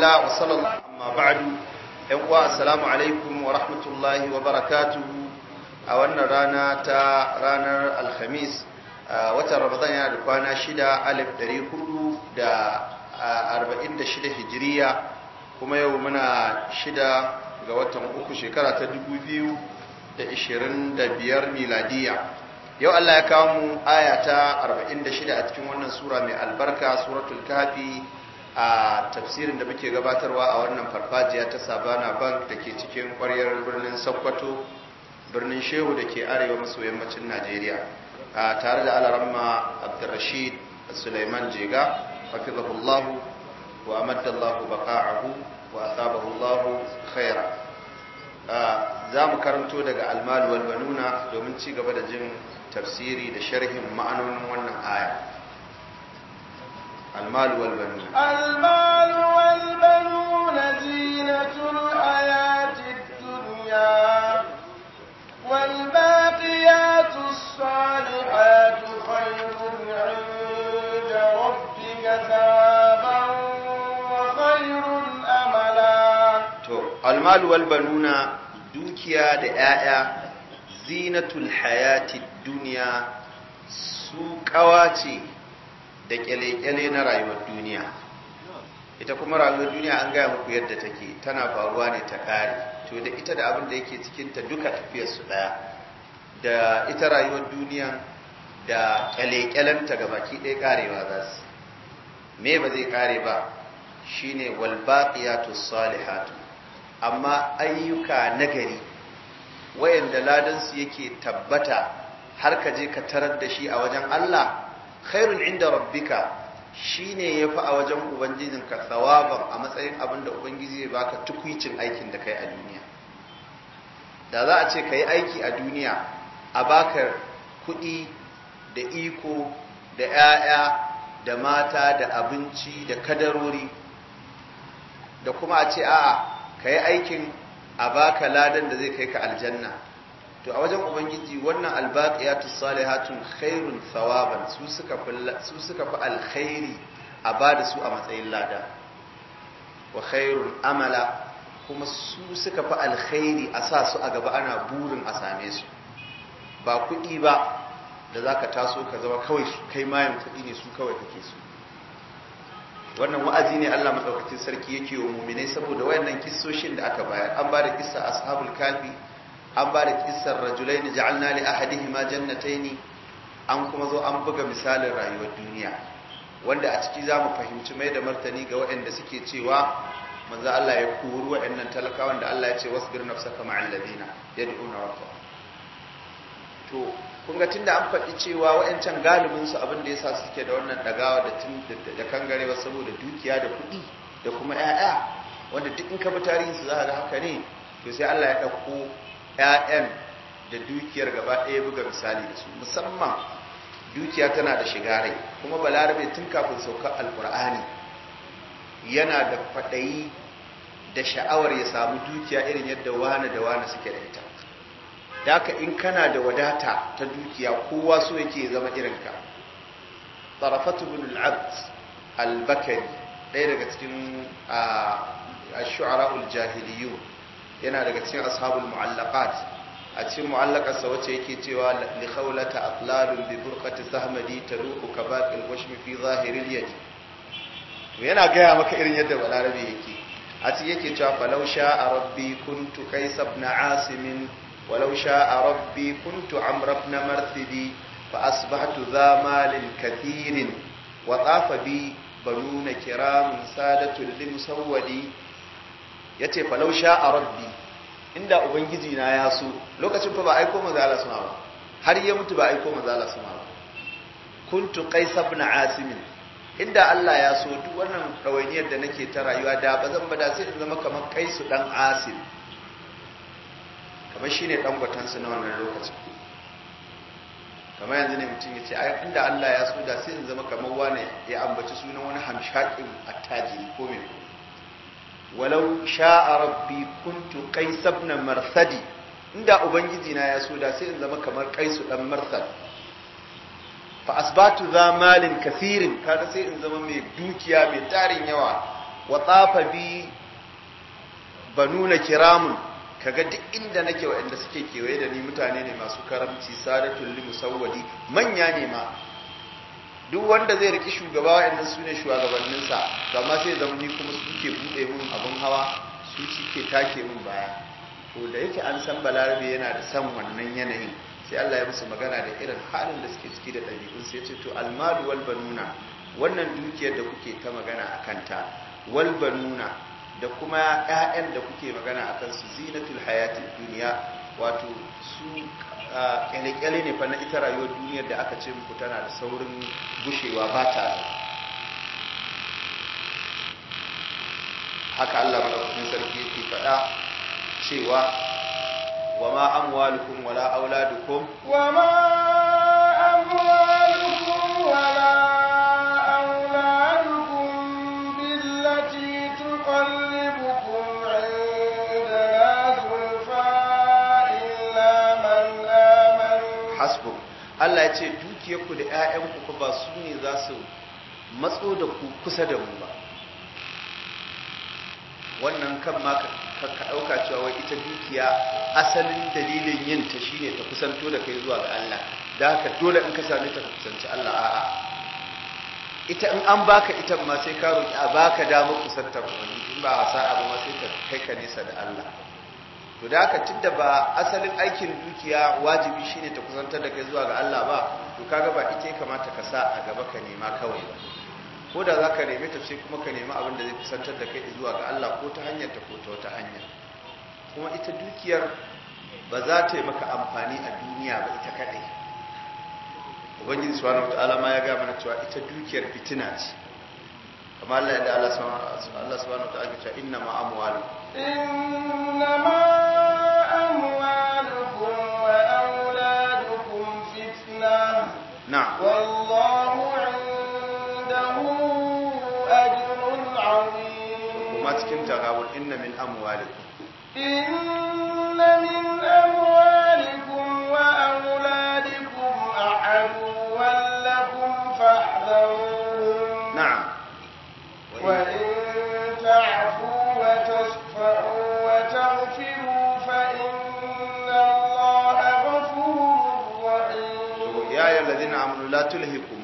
alhamdulillah wa sallallahu amma ba'du yan uwa assalamu alaikum wa rahmatullahi wa barakatuhu a wannan rana ta ranar alhamis watan ramadan yana da kwana 6,446 hijiriya kuma yau muna 6 ga watan uku shekara ta 2025 miladiya. Yau Allah ya kawo mu aya ta 46 a cikin wannan sura mai albarka suratul kafi a tafsirin da muke gabatarwa a wannan farfajiya ta Sabana Bank da ke cikin ƙwaryar birnin Sokoto, birnin Shehu da ke arewa maso yammacin Najeriya, tare da Alaramma Abdurrashid Sulaiman Jega hafizahullahu wa amaddallahu baqa'ahu wa asabahu khaira. Za mu karanto daga almalu wal banuna domin ci gaba da jin tafsiri da sharhin ma'anonin wannan aya. المال والبنون المال والبنون زينة الحياة الدنيا والباقيات الصالحات خير عند ربك ثوابا وخير أملا. المال والبنون دوكيا دعاء زينة الحياة الدنيا سوكواتي da kyale-kyale na rayuwar duniya. Ita kuma rayuwar duniya an gaya muku yadda take, tana faruwa ne ta ƙare, to da ita da abin da yake cikinta duka tafiyarsu ɗaya, da ita rayuwar duniya da kyale-kyalenta ga baki ɗaya ƙarewa za su. Me ba zai ƙare ba shi ne walbaƙiyatus salihatu, amma ayyuka nagari wayanda ladansu yake tabbata har ka je ka tarar da shi a wajen Allah, khairun inda rabbika shine yafi a wajen ubangijinka thawaban a matsayin abin da ubangiji zai baka tukuicin aikin da kai a duniya. Da za a ce kai aiki a duniya a baka kuɗi da iko da 'ya'ya da mata da abinci da kadarori, da kuma a ce a'a kai aikin a baka ladan da zai kai ka aljanna, to a wajen ubangiji wannan albaqiyatus salihatun khairun thawaban su suka fi alkhairi a bada su a matsayin lada, wa khairun amala kuma su suka fi alkhairi a sa su a gaba ana burin a same su, ba kuɗi ba da zaka taso ka zama kawai kai mayan kuɗi ne su kawai kake su. Wannan wa'azi ne Allah madaukakin sarki yake wa mu'minai saboda wayannan kissoshin da aka bayar. An ba da kissa ashabul kafi, an ba da kissar rajulaini ja'alna li ahadihima jannataini, an kuma zo an buga misalin rayuwar duniya wanda a ciki zamu fahimci mai da martani ga waɗanda suke cewa manzo Allah ya kuru waɗannan talakawan da Allah ya ce wasbir nafsaka ma'al ladina yad'una rabbahum. To kun ga tunda an faɗi cewa waɗancan galibin su abin da yasa suke da wannan dagawa da kangarewa saboda dukiya da kuɗi da kuma ƴaƴa, wanda duk in ka bi tarihin su za ka ga haka ne, to sai Allah ya dauko ‘ya'yan da dukiyar gaba ɗaya buga misali da su, musamman dukiya tana da shiga rai, kuma balarabe tun kafin saukar alkur'ani yana da faɗayi da sha'awar ya samu dukiya irin yadda wane da wane suke da ita. Da haka in kana da wadata ta dukiya kowa so yake zama irinka. Tarafatu bin al'abd al-bakari ɗaya daga cikin shu'ara'ul jahiliyu, yana daga cikin ashabul mu'allaqat. A cikin mu'allaqarsa wacce yake cewa li khawlata atlalun bi burqati sahmadi taruhu kabaqil washmi fi zahiril yadi. To yana gaya maka irin yadda balarabe yake. A cikin yake cewa falau sha'a rabbi kuntu qais ibn asim walau sha'a rabbi kuntu amr ibn marthidi fa asbahtu dha malin kathirin wa tafa bi banuna kiramun sadatul limusawwadi. ya ce falau a rabbi, inda ubangiji na ya so, lokacin fa ba aiko manzo Allah suna ba, har ya mutu ba aiko manzo Allah suna ba, kuntu qais ibn asim, inda Allah ya so duk wannan dawainiyar da nake ta rayuwa da ba zan bada sai in zama kamar qais dan asim, kamar shine dan gwatan su na wannan lokacin. Kamar yanzu ne mutum ya ce ai inda Allah ya so da sai in zama kamar wani ya ambaci sunan wani hamshakin attajiri ko me. Walau sha'a rabbi kuntu qais ibn marsadi, inda ubangiji na ya so da sai in zama kamar qais dan marsad. Fa asbatu za malin kathirin, kaga sai in zama mai dukiya mai tarin yawa. wa tafa bi banuna kiramun, kaga duk inda nake waɗanda suke kewaye da ni mutane ne masu karamci, sadatul li musawwadi, manya ne ma. Duk wanda zai riki shugaba waɗannan su ne shugabanninsa, amma sai zama ni kuma suke buɗe mun abin hawa, su suke take mun baya. To da yake an san balarabe yana da san wannan yanayin, sai Allah ya musu magana da irin halin da suke ciki da ɗabi'un, sai ce to almalu wal banuna, wannan dukiyar da kuke ta magana a kanta, wal banuna da kuma ƴaƴan da kuke magana a kansu, zinatul hayati duniya, wato su kyale-kyale ne fa na ita rayuwar duniyar da aka ce muku tana da saurin gushewa, ba ta haka Allah madaukakin sarki yake faɗa cewa wa ma amwalukum wala auladukum wala auladukum billati tuqallibukum 'indana zulfa illa man amana. Hasbuk. Allah ya ce dukiyarku da ƴaƴanku ba su ne za su matso da ku kusa da mu ba. Wannan kan ma ka ɗauka cewa wai ita dukiya asalin dalilin yin ta shine ta kusanto da kai zuwa ga Allah, da haka dole in ka same ta ka kusanci Allah. A'a, ita in an baka ita ma sai ka roki a baka damar kusantar ubangiji, in ba a sa abu ma sai ka kai ka nesa da Allah. To da haka tunda ba asalin aikin dukiya wajibi shine ta kusantar da kai zuwa ga Allah ba, to kaga ba ita ya kamata ka sa a gaba ka nema kawai ba. Ko da za ka nemi ta sai kuma ka nemi abin da zai kusantar da kai zuwa ga Allah, ko ta hanyar ta ko ta wata hanya. Kuma ita dukiyar ba za ta yi maka amfani a duniya ba ita kaɗai. Ubangiji subhanahu wataala ma ya ga mana cewa ita dukiyar fitina ce, kamar Allah ya da Allah subhanahu wataala ya ce inna ma amwalukum wa auladukum fitna. na'am, wallahu cikin tagabul inna min amwalikum wa auladikum ahaduwwan lakum fahdharuhum. na'am, wa in ta'fu wa tasfahu wa taghfiru fa inna Allaha ghafurur rahim. ya ayyuhalladhina amanu la tulhikum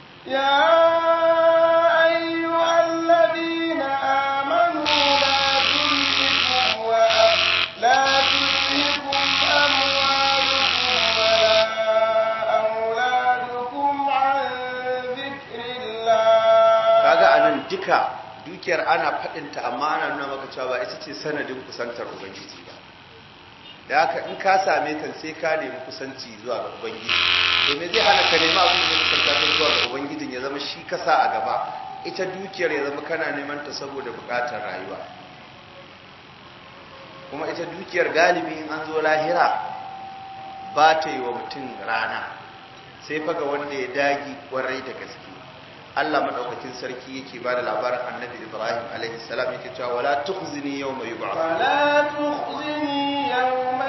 duka dukiyar ana faɗinta, amma ana nuna maka cewa ba ita ce sanadin kusantar ubangiji ba. Da haka in ka same ta sai ka nemi kusanci zuwa ga ubangiji. To me zai hana ka nemi abin da zai kusanta ka zuwa ga ubangijin ya zama shi kasa a gaba, ita dukiyar ya zama kana neman ta saboda buƙatar rayuwa. Kuma ita dukiyar galibi in an zo lahira ba ta yi wa mutum rana, sai faga wanda ya dagi kwarai da gaske. Allah madaukakin sarki yake bada labarin Annabi Ibrahim alaihi salam yake cewa wala tukhzini yawma yub'ath, wala tukhzini yawma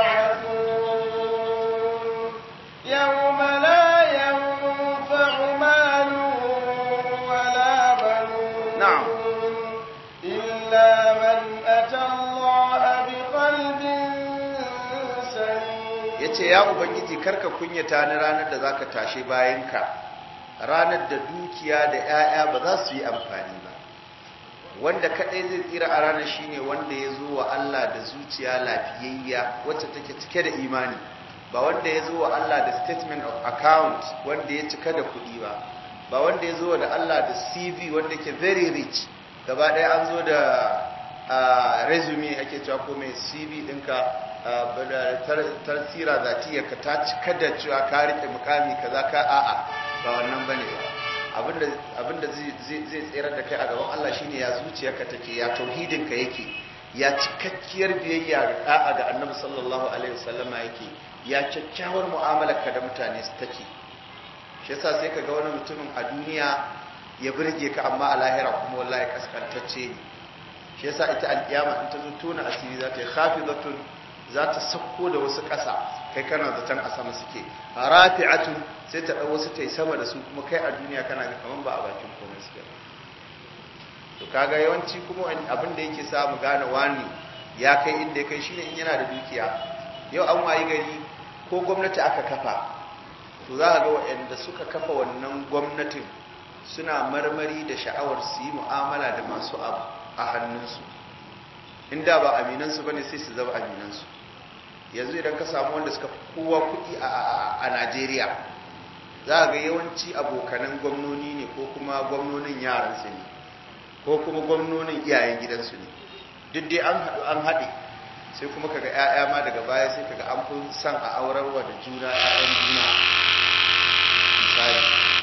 yub'athun yawma la yanfa'u malun wala banun. na'am, illa man ata Allah biqalbin salim. yace ya ubangiji karka kunyata ni ranar da zaka tashe bayanka, ranar da dukiya da 'ya'ya ba za su yi amfani ba. Wanda kaɗai zai tsira a ranar shine wanda ya zo wa Allah da zuciya lafiyayya wacce take cike da imani, ba wanda ya zo wa Allah da statement of account wanda ya cika da kuɗi ba, ba wanda ya zo da Allah da CV wanda ke very rich, gaba ɗaya an zo da resume ake cewa ko mai CV ɗinka tarsira zatiyarka ta cika da cewa ka riƙe mukami kaza ka a'a, ba wannan bane ba. Abinda zai tsere da kai a gaban Allah shine ya zuciyarka take, ya tauhidinka yake, ya cikakkiyar biyayya ga da'a ga Annabi sallallahu alaihi wasallama yake, ya kyakkyawar mu'amalarka da mutane take. Shi yasa sai kaga wani mutumin a duniya ya burge ka, amma a lahira kuma wallahi kaskantacce ne. Shi yasa ita alkiyama in ta zo tona asiri za ta yi khafizatun, za ta sakko da wasu ƙasa, kai kana zaton a sama suke, rafi'atun sai ta ɗau wasu ta yi sama da su, kuma kai a duniya kana ga kaman ba a bakin komai suke. to kaga yawanci kuma abin da yake sa mu gane wani ya kai inda ya kai shine in yana da dukiya. Yau an wayi gari ko gwamnati aka kafa, to za ka ga waɗanda suka kafa wannan gwamnatin suna marmari da sha'awar su yi mu'amala da masu abu a hannunsu. Inda ba aminansu bane sai su zama aminansu. Yanzu idan ka samu wanda suka kowa kuɗi a Najeriya, za ga yawanci abokanan gwamnoni ne ko kuma gwamnonin yaransu ne ko kuma gwamnonin iyayen gidansu ne. Duk dai an haɗu an haɗe, sai kuma kaga 'ya'ya ma daga baya sai kaga an fi son a aurarwa da juna 'ya'yan juna. Misali,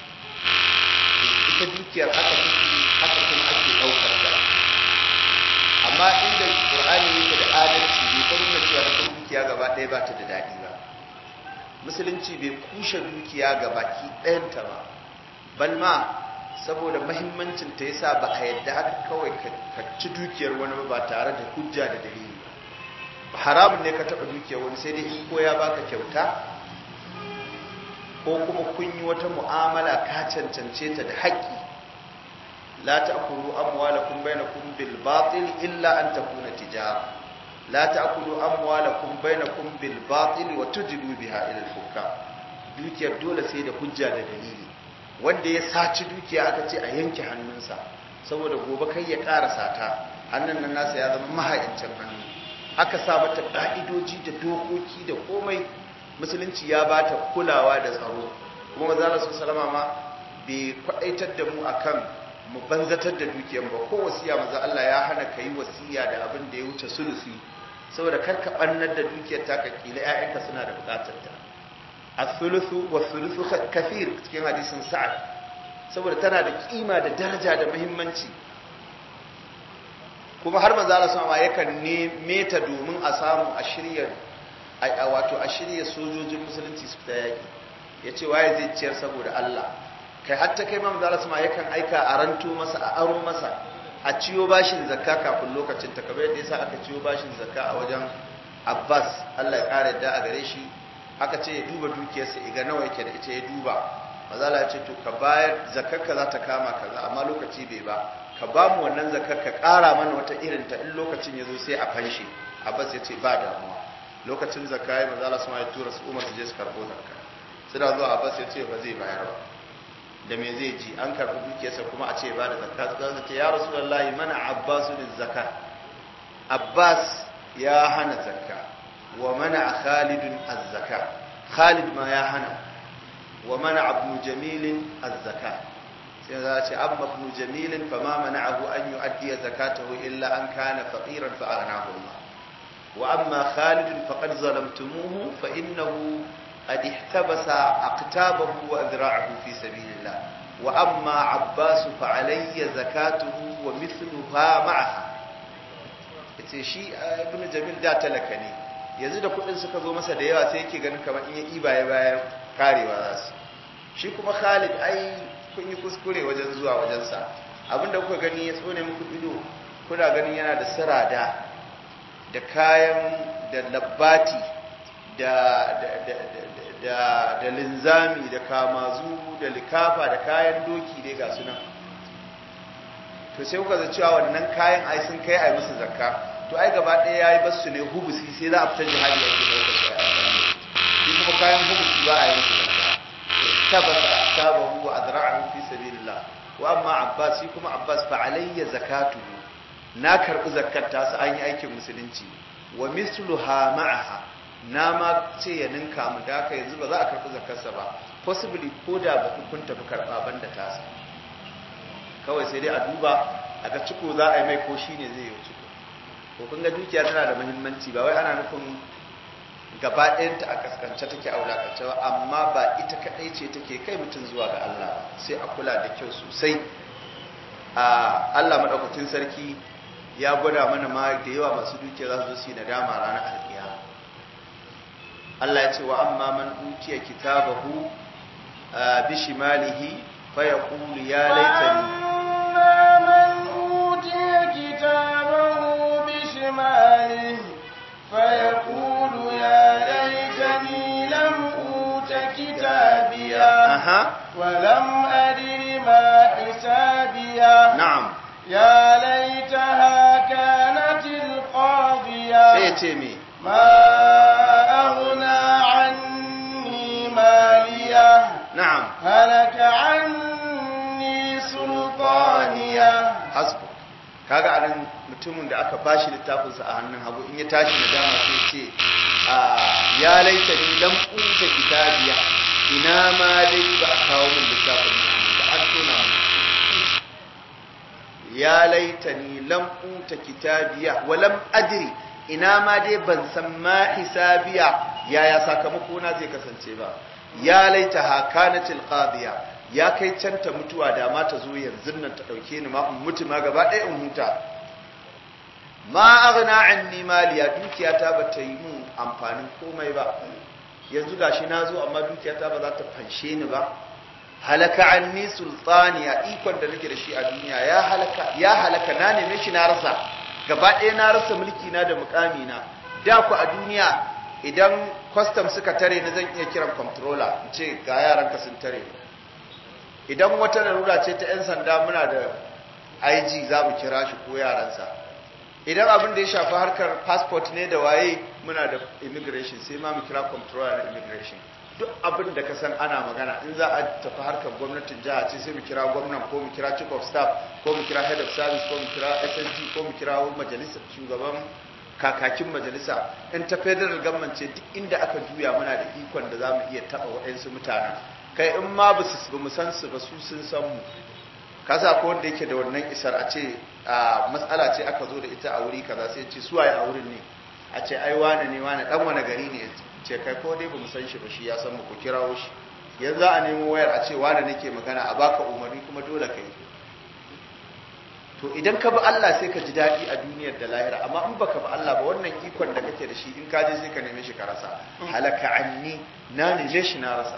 ita dukiyar haka take, haka kuma ake ɗaukar ta. Amma inda Qur'ani yake da adalci bai fa nuna cewa ita dukiya gaba ɗaya ba ta da daɗi ba. Musulunci bai kushe dukiya ga baki ɗayanta ba, bal ma saboda mahimmancin ta yasa ba a yadda haka kawai ka ci dukiyar wani ba tare da hujja da dalili ba. Haramun ne ka taɓa dukiyar wani sai dai in ko ya baka kyauta ko kuma kun yi wata mu'amala ka cancance ta da haƙƙi. La ta'kulu amwalakum bainakum bil batil illa an takuna tijara. La ta'kulu amwalakum bainakum bil batil wa tujlu biha ila al hukam. Dukiyar dole sai da hujja da dalili. Wanda ya saci dukiya aka ce a yanke hannunsa saboda gobe kai ya ƙara sata, hannun nan nasa ya zama maha'incin hannu. Aka sa mata ka'idoji da dokoki da komai. Musulunci ya bata kulawa da tsaro. Kuma manzo Allah sallallahu ma bai kwaɗaitar da mu akan mu banzatar da dukiyar ba. Ko wasiya manzo Allah ya hana kai wasiya da abin da ya wuce sulusi, saboda kar ka bannar da dukiyar ta ka kila ƴaƴanka suna da bukatar ta. As-sulusu was-sulusu kathir cikin hadisin Sa'ad, saboda tana da kima da daraja da muhimmanci. Kuma har manzo Allah sallallahu alaihi wasallam yakan neme ta domin a samu a shirya a shirya sojojin musulunci su fita yaki. Yace waye zai ciyar saboda Allah? Kai hatta kai manzo Allah sallallahu alaihi wasallam yakan aika a ranto masa, a aro masa, a ciyo bashin zakka kafin lokacin ta, kamar yadda yasa aka ciyo bashin zakka a wajen Abbas, Allah ya kare da a gare shi. Aka ce ya duba dukiyarsa iga nawa yake da ita, ya duba. Manzo Allah ya ce to ka bayar zakkarka za ta kama kaza, amma lokaci bai ba, ka ba mu wannan zakkar ka ƙara mana wata irin ta, in lokacin ya zo sai a fanshe. Abbas ya ce ba damuwa. Lokacin zakka ya manzo Allah sama ya tura su Umar su je su karbo zakka. Suna zuwa Abbas ya ce ba zai bayar ba. Da me zai ji an karbi dukiyarsa kuma a ce ba da zakka? Sai ce ya Rasulullahi mana Abbasu liz zakka. Abbas ya hana zakka. Wa mana Khalidun az-zakka. Khalid ma ya hana. Wa mana Ibn Jamil az-zakka. Sai za ce amma Ibn Jamil fa ma mana'ahu an yu'addi zakatahu illa an kana faqiran fa aghnahu Allah. Wa amma Khalid faqad zalamtumuhu fa innahu qad ihtabasa aqtabahu wa adra'ahu fi sabilillah. Wa amma Abbas fa alayya zakatuhu wa mithluha ma'aha. Yace shi Ibn Jamil da talaka ne, yanzu da kudin suka zo masa da yawa sai yake ganin kamar in ya iba ya bayar karewa za su. Shi kuma Khalid ai kun yi kuskure wajen zuwa wajensa. Abinda kuka gani ya tsone muku ido, kuna ganin yana da sirada da kayan da labbati da linzami da kamazu da likafa da kayan doki dai ga sunan. To sai kuka za cewa wannan kayan ai sun kai ai musu zakka. To ai gaba ɗaya yayi basu ne hubusi, sai za a fita jihadi ake daukar shi a amfani. Shi kuma kayan hubusi ba a yi musu zakka. Tabasa tabahu wa azra'ahu fi sabilillah. Wa amma Abbas, shi kuma Abbas fa alayya zakatuhu. Na karbi zakkar ta su an yi aikin musulunci. Wa misluha ma'aha. Na ma ce ya ninka mu da haka yanzu ba za a karbi zakkarsa ba. Possibly ko da ba kun tafi karba banda tasa. Kawai sai dai a duba a ga ciko za a yi mai ko shine zai yi ciko. Ko kun ga dukiya tana da muhimmanci, ba wai ana nufin gaba ɗayanta a kaskance take a wulakance ba, amma ba ita kaɗai ce take kai mutum zuwa ga Allah, sai a kula da kyau sosai. Allah maɗaukakin sarki ya gwada mana ma da yawa masu dukiya za su zo su yi nadama ranar alƙiyama. Allah ya ce wa amma man utiya kitabahu bi shimalihi fa yaqulu ya laitani شماله فيقول يا ليتني لم أوت كتابيا ولم أدر ما حسابيا نعم يا ليتها كانت القاضية sai ya ce me ما أغنى عني مالية na'am هلك عني سلطانية hasbu kaga anan mutumin da aka bashi littafinsa a hannun hagu in ya tashi da dama sai ce ya laita ni lam uta kitabiya ina ma dai ba a kawo min littafin ba an tona min ya laita ni lam uta kitabiya wa lam adri ina ma dai ban san ma hisabiya yaya sakamako na zai kasance ba ya laita ha kanatil qadiya ya kai canta mutuwa da ma ta zo yanzu nan ta dauke ni ma in mutu ma gaba ɗaya in huta ma aghna anni maliya dukiyata ba ta yi mun amfanin komai ba yanzu gashi na zo amma dukiyata ba za ta fanshe ni ba halaka anni sultaniya ikon da nake da shi a duniya ya halaka na neme shi na rasa gaba ɗaya na rasa mulki na da mukami na da ku a duniya idan custom suka tare ni zan iya kiran controller in ce ga yaran ka sun tare idan wata larura ce ta 'yan sanda muna da IG za mu kira shi ko yaransa idan abin da ya shafi harkar passport ne da waye muna da immigration sai ma mu kira controller na immigration duk abin da ka san ana magana in za a tafi harkar gwamnatin jiha ce sai mu kira gwamnan ko mu kira chief of staff ko mu kira head of service ko mu kira SSG ko mu kira majalisa shugaban kakakin majalisa in ta federal government ce duk inda aka juya muna da ikon da za mu iya taɓa waɗansu mutanen kai in ma ba mu san su ba su sun san mu kasa ko wanda yake da wannan isar a ce matsala ce aka zo da ita a wuri kaza sai ce suwaye a wurin ne a ce ai wane ne wane dan wani gari ne ce kai ko dai bamu san shi ba shi ya san mu ku kirawo shi yanzu a nemo wayar a ce wane nake magana a baka umarni kuma dole kai to idan ka bi Allah sai ka ji daɗi a duniyar da lahira amma in baka bi Allah ba wannan ikon da kake da shi in ka je sai ka neme shi ka rasa halaka anni na neme shi na rasa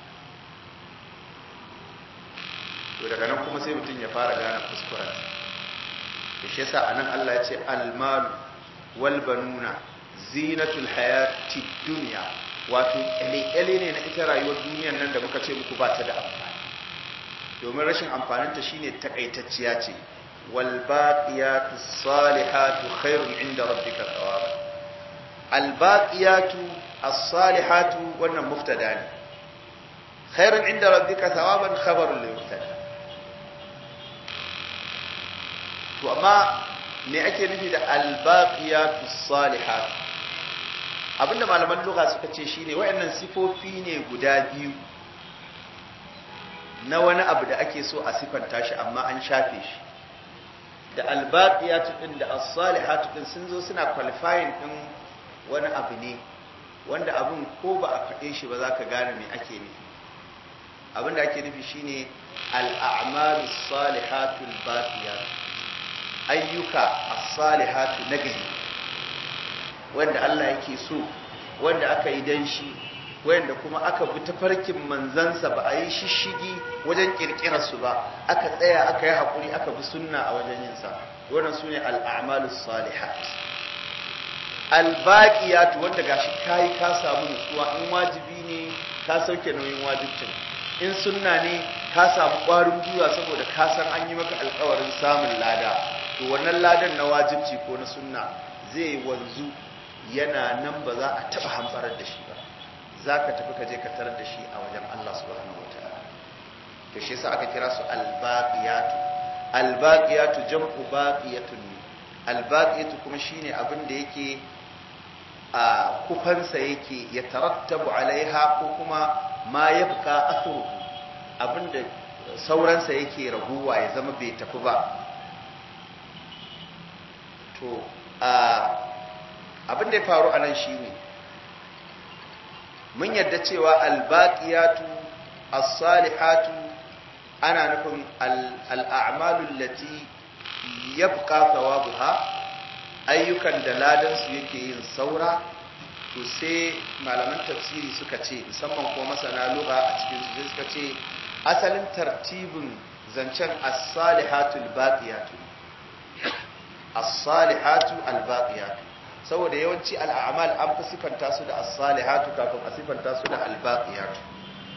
to daga nan kuma sai mutum ya fara gane kuskuren da shi yasa anan Allah ya ce almalu wal banuna zinatul hayati dunya wato kyale ne na ita rayuwar duniyar nan da muka ce muku ba ta da amfani domin rashin amfaninta shine takaitacciya ce wal baqiyatu salihatu khairun inda rabbika thawaba al baqiyatu as-salihatu wannan mubtada ne khairun inda rabbika thawaban khabarun lil mubtada to amma me ake nufi da albaqiyatu salihat abinda malaman lugha suka ce shine wayannan sifofi ne guda biyu na wani abu da ake so a sifanta shi amma an shafe shi da albaqiyatu din da as-salihatu din sun zo suna qualifying din wani abu ne wanda abun ko ba a faɗe shi ba zaka gane me ake nufi abinda ake nufi shine al-a'malu salihatu al-baqiyatu ayyuka as-salihatu nagari wanda Allah yake so wanda aka yi dan shi wanda kuma aka bi tafarkin manzansa ba a yi shishigi wajen kirkirar su ba aka tsaya aka yi hakuri aka bi sunna a wajen yin sa wannan sune al-a'malus salihat al-baqiyatu wanda gashi kai ka samu nutsuwa in wajibi ne ka sauke nauyin wajibcin in sunna ne ka samu ƙwarin gwiwa saboda ka san an yi maka alƙawarin samun lada to wannan ladan na wajibci ko na sunna zai wanzu yana nan ba za a taɓa hamfarar da shi ba za ka tafi ka je ka tarar da shi a wajen Allah subhanahu wa ta'ala to shi yasa aka kira su albaqiyatu albaqiyatu jam'u baqiyatun albaqiyatu kuma shine abin da yake a kufansa yake ya tarattabu alaiha ko kuma ma yabqa athruhu abinda sauransa yake raguwa ya zama bai tafi ba to abin da ya faru a nan shi ne mun yadda cewa albaqiyatu as-salihatu ana nufin al'amalul lati yabqa thawabuha ayyukan da ladan su yake yin saura to sai malaman tafsiri suka ce musamman ko masana lugha a cikin su suka ce asalin tartibin zancen as-salihatul baqiyatu as-salihatu al-baqiyatu saboda yawanci al'amal an fi sifanta su da as-salihatu kafin a sifanta su da al-baqiyatu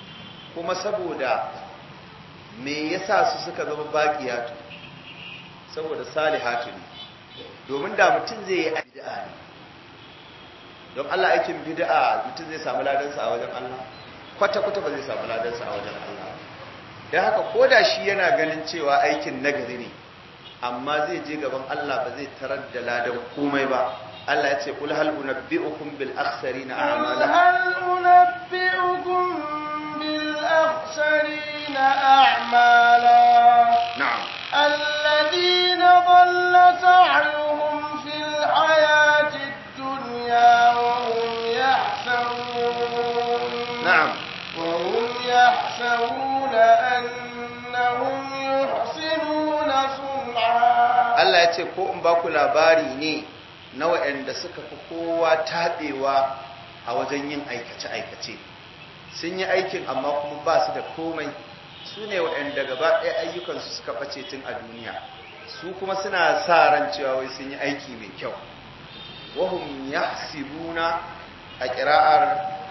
kuma saboda me yasa su suka zama baqiyatu saboda salihatu ne domin da mutum zai yi bid'a ne don Allah aikin bid'a mutum zai samu ladansa a wajen Allah kwata-kwata ba zai samu ladansa a wajen Allah don haka ko da shi yana ganin cewa aikin nagari ne amma zai je gaban Allah ba zai tarar da ladan komai ba Allah ya ce kul hal unabbi'ukum bil akhsarina a'mala hal unabbi'ukum bil akhsarina a'mala na'am alladhina dhalla sa'yuhum fil hayati ad-dunya wa hum yahsabun na'am wa hum yahsabuna annahum yuhsinuna sun'a Allah ya ce ko in ba ku labari ne na waɗanda suka fi kowa taɓewa a wajen yin aikace-aikace sun yi aikin amma kuma ba su da komai su ne waɗanda gaba ɗaya ayyukansu suka ɓace tun a duniya su kuma suna sa ran cewa wai sun yi aiki mai kyau wahum yahsibuna a ƙira'ar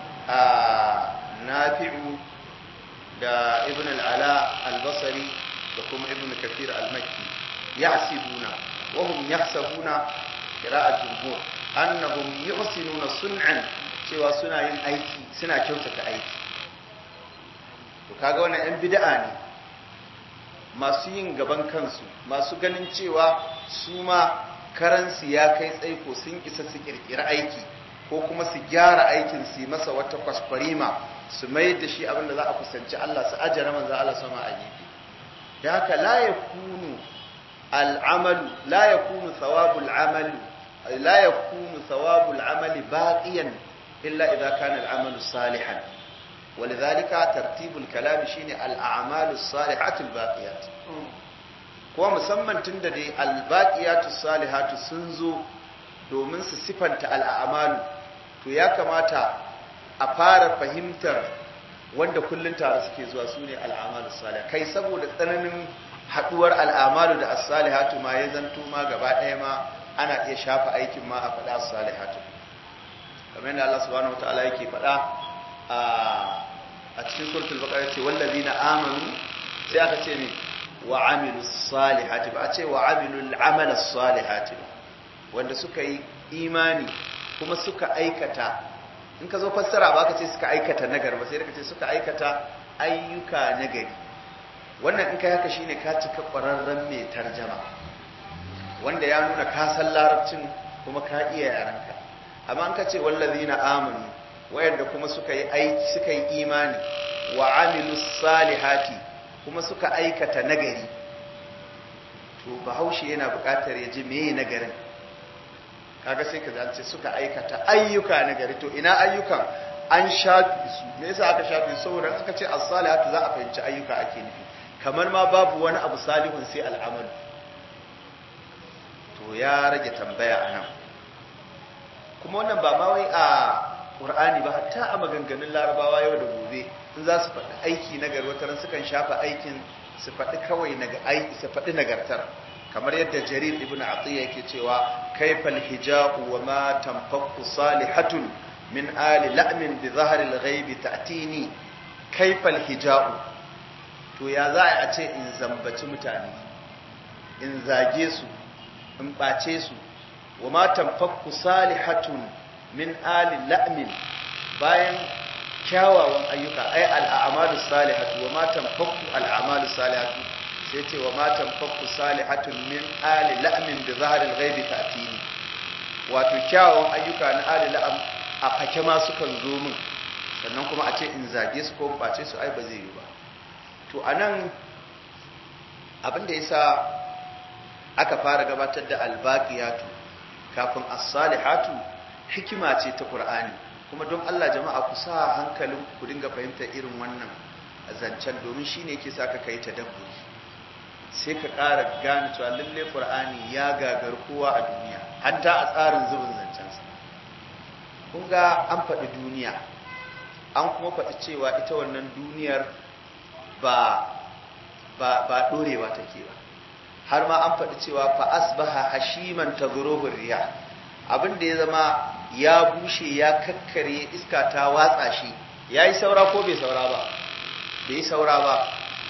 nafi'u da ibn al'ala al-basri da kuma ibn kafir al-makki yahsibuna wahum yahsabuna qira'at jumhur annahum yuhsinuna sun'an cewa suna yin aiki suna kyautata aiki to kaga wannan ɗan bid'a ne masu yin gaban kansu masu ganin cewa su ma karansu ya kai tsaiko sun isa su kirkira aiki ko kuma su gyara aikin su masa wata kwaskwarima su mai da shi abinda za a kusanci Allah su ajara manzo Allah sama a gefe da haka la yakunu العمل لا يكون ثواب العمل لا يكون ثواب العمل باقيا إلا إذا كان العمل صالحا ولذلك ترتيب الكلام شيني الأعمال الصالحة الباقيات kuma musamman tunda dai albaqiyatu salihatu sun zo domin su sifanta al'amalu to ya kamata a fara fahimtar wanda kullun tare suke zuwa sune al'amalu salih kai saboda tsananin haduwar al'amalu da as-salihatu ma ya zanto ma gaba ɗaya ma ana iya shafa aikin ma a faɗa as-salihatu kamar yadda Allah subhanahu wataala yake faɗa a cikin suratul baqara ce wallazina amanu sai aka ce ne wa amilus salihati ba a ce wa amilul amala salihati wanda suka yi imani kuma suka aikata in ka zo fassara ba ka ce suka aikata nagari ba sai ka ce suka aikata ayyuka nagari wannan in kai haka shine ka cika ƙwararren mai tarjama wanda ya nuna ka san larabcin kuma ka iya yaranka amma an ka ce wallazina amanu wayanda kuma suka yi aiki suka yi imani wa amilus salihati kuma suka aikata nagari to bahaushe yana buƙatar ya ji meye nagarin kaga sai ka zance suka aikata ayyuka nagari to ina ayyukan an shafi su me yasa aka shafi su saboda aka ce as-salihatu za a fahimci ayyuka ake nufi kamar ma babu wani abu salihun sai al'amalu to ya rage tambaya a nan kuma wannan ba ma wai a ƙur'ani ba hatta a maganganun larabawa yau da gobe in za su faɗi aiki na gari wataran sukan shafa aikin su faɗi kawai su faɗi nagartar kamar yadda jarir ibn atiya yake cewa kaifal hija'u wa ma tanfaqu salihatun min ali la'min bi zahril ghaibi ta'tini kaifal hija'u to ya za a ce in zambaci mutane in zage su in ɓace su wa ma tanfaqu salihatun min ali la'min bayan kyawawan ayyuka ay al'amalu salihatu wa ma tanfaqu al'amalu salihatu sai ce wa ma tanfaqu salihatun min ali la'min bi zahril ghaibi ta'tini wato kyawawan ayyuka na ali la'am a fake ma sukan zo min sannan kuma a ce in zage su ko in ɓace su ai ba zai yi ba to anan abinda yasa aka fara gabatar da albaqiyatu kafin as-salihatu hikima ce ta Qur'ani kuma don Allah jama'a ku sa hankalin ku dinga fahimtar irin wannan zancen domin shine yake saka kai tadabburi sai ka ƙara gane cewa lalle Qur'ani ya gagar kowa a duniya hatta a tsarin zubin zancen sa kun ga an faɗi duniya an kuma faɗi cewa ita wannan duniyar ba ɗorewa take ba har ma an faɗi cewa fa asbaha hashiman tadhruhu riya abin da ya zama ya bushe ya kakkare iska ta watsa shi yayi saura ko bai saura ba bai saura ba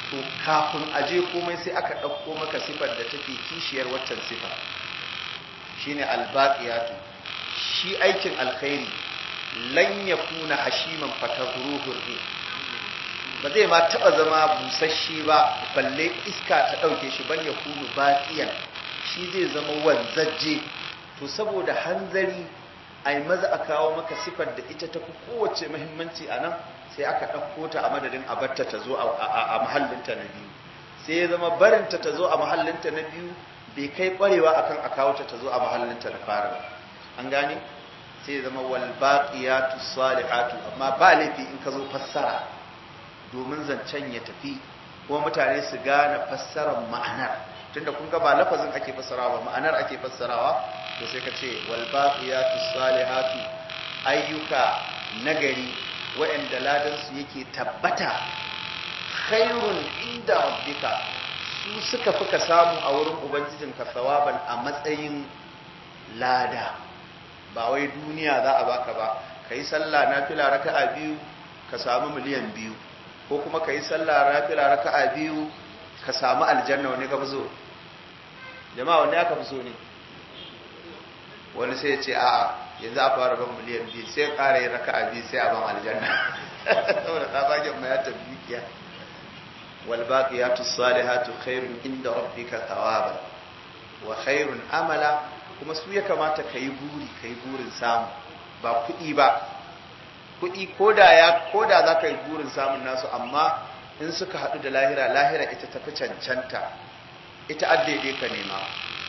to kafin aje komai sai aka ɗauko maka sifar da take kishiyar waccan sifa shine albaqiyatu shi aikin alkhairi lan yakuna hashiman fatazruhu ri ba zai ma taba zama busasshe ba balle iska ta dauke shi bal yakunu baqiyan shi zai zama wanzaje to saboda hanzari ai maza a kawo maka sifar da ita tafi kowace muhimmanci anan sai aka ɗauko ta a madadin a barta ta zo a mahallinta na biyu sai ya zama barinta ta zo a mahallinta na biyu bai kai ƙwarewa akan a kawo ta ta zo a mahallinta na fara an gane sai ya zama wal baqiyatu salihatu amma ba laifi in ka zo fassara domin zancen ya tafi kuma mutane su gane fassarar ma'anar tunda kun ga ba lafazin ake fassarawa ba ma'anar ake fassarawa to sai ka ce wal baqiyatu salihatu ayyuka nagari wa'anda ladansu yake tabbata khairun inda rabbika su suka fi ka samu a wurin ubangijinka sawaban a matsayin lada ba wai duniya za a baka ba kai sallah nafila raka'a biyu ka samu miliyan 2 ko kuma kai sallah nafila raka'a biyu ka samu aljanna wani ka fi so jama'a wanda aka fi so ne wani sai ya ce a'a yanzu a fara ban miliyan 2 sai ƙara yin raka'a biyu sai a ban aljanna saboda tsabagen mai ya tabbikiya wal baqiyatu salihatu khairun inda rabbika thawaban wa khairun amala kuma su ya kamata kai burin samu ba kuɗi ba kuɗi koda za ka yi burin samun nasu amma in suka haɗu da lahira ita tafi cancanta ita addaidai ka nema